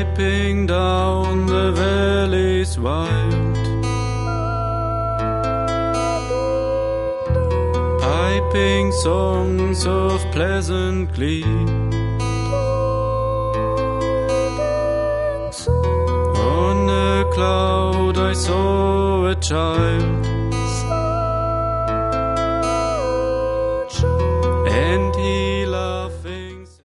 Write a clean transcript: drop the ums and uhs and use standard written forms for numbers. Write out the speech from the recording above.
piping down the valleys wild, piping songs of pleasant glee. On a cloud I saw a child,